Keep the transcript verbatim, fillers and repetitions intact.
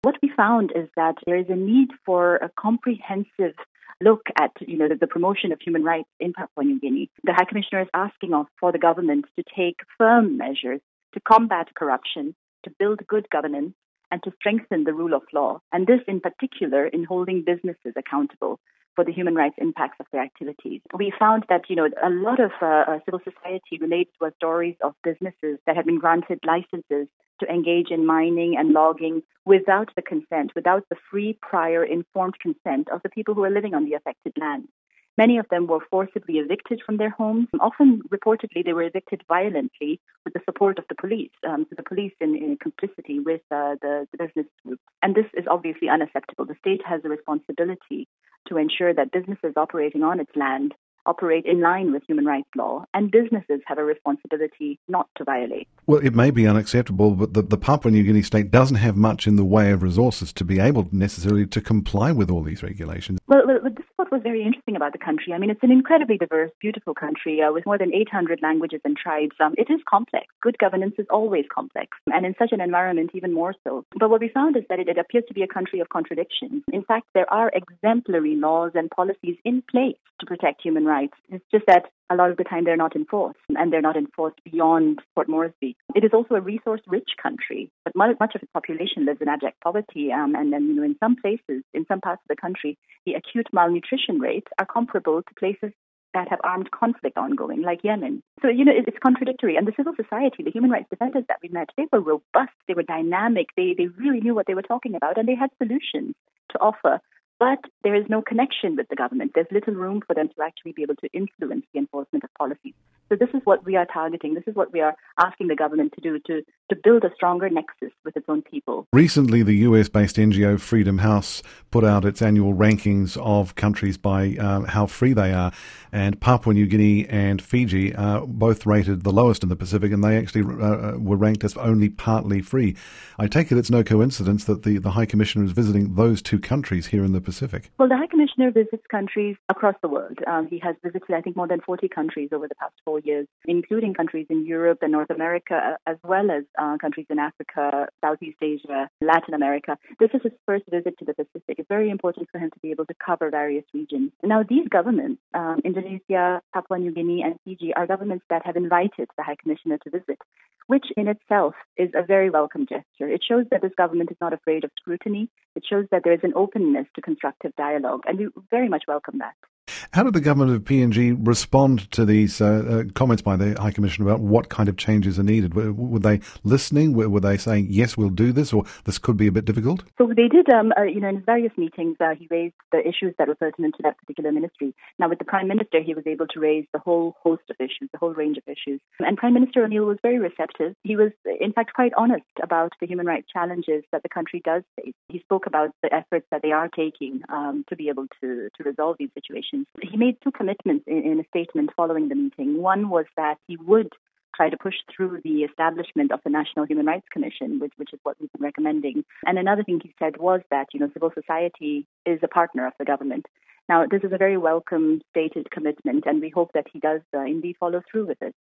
What we found is that there is a need for a comprehensive look at, you know, the, the promotion of human rights in Papua New Guinea. The High Commissioner is asking of, for the government to take firm measures to combat corruption, to build good governance, and to strengthen the rule of law. And this in particular in holding businesses accountable for the human rights impacts of their activities. We found that, you know, a lot of uh, civil society relates to stories of businesses that have been granted licenses to engage in mining and logging without the consent, without the free, prior, informed consent of the people who are living on the affected land. Many of them were forcibly evicted from their homes. Often, reportedly, they were evicted violently with the support of the police, um, so the police in, in complicity with uh, the, the business group. And this is obviously unacceptable. The state has a responsibility to ensure that businesses operating on its land operate in line with human rights law, and businesses have a responsibility not to violate. Well, it may be unacceptable, but the, the Papua New Guinea state doesn't have much in the way of resources to be able necessarily to comply with all these regulations. Well, well this is what was very interesting about the country. I mean, it's an incredibly diverse, beautiful country uh, with more than eight hundred languages and tribes. Um, it is complex. Good governance is always complex, and in such an environment, even more so. But what we found is that it, it appears to be a country of contradictions. In fact, there are exemplary laws and policies in place to protect human rights. It's just that a lot of the time they're not enforced, and they're not enforced beyond Port Moresby. It is also a resource-rich country, but much, much of its population lives in abject poverty, um, and then, you know, in some places, in some parts of the country, the acute malnutrition rates are comparable to places that have armed conflict ongoing, like Yemen. So, you know, it's contradictory. And the civil society, the human rights defenders that we met, they were robust, they were dynamic, they, they really knew what they were talking about, and they had solutions to offer. But there is no connection with the government. There's little room for them to actually be able to influence the enforcement of policies. So this is what we are targeting. This is what we are asking the government to do, to, to build a stronger nexus with its own people. Recently, the U S-based N G O Freedom House put out its annual rankings of countries by uh, how free they are. And Papua New Guinea and Fiji are both rated the lowest in the Pacific, and they actually uh, were ranked as only partly free. I take it it's no coincidence that the, the High Commissioner is visiting those two countries here in the Pacific. Well, the High Commissioner visits countries across the world. Um, he has visited, I think, more than forty countries over the past four years, including countries in Europe and North America, as well as uh, countries in Africa, Southeast Asia, Latin America. This is his first visit to the Pacific. It's very important for him to be able to cover various regions. Now, these governments, um, Indonesia, Papua New Guinea, and Fiji, are governments that have invited the High Commissioner to visit, which in itself is a very welcome gesture. It shows that this government is not afraid of scrutiny. It shows that there is an openness to constructive dialogue, and we very much welcome that. How did the government of P N G respond to these uh, uh, comments by the High Commissioner about what kind of changes are needed? Were, were they listening? Were, were they saying, yes, we'll do this, or this could be a bit difficult? So they did, um, uh, you know, in various meetings, uh, he raised the issues that were pertinent to that particular ministry. Now, with the Prime Minister, he was able to raise the whole host of issues, the whole range of issues. And Prime Minister O'Neill was very receptive. He was, in fact, quite honest about the human rights challenges that the country does face. He spoke about the efforts that they are taking um, to be able to, to resolve these situations. He made two commitments in, in a statement following the meeting. One was that he would try to push through the establishment of the National Human Rights Commission, which, which is what we've been recommending. And another thing he said was that, you know, civil society is a partner of the government. Now, this is a very welcome stated commitment, and we hope that he does uh, indeed follow through with it.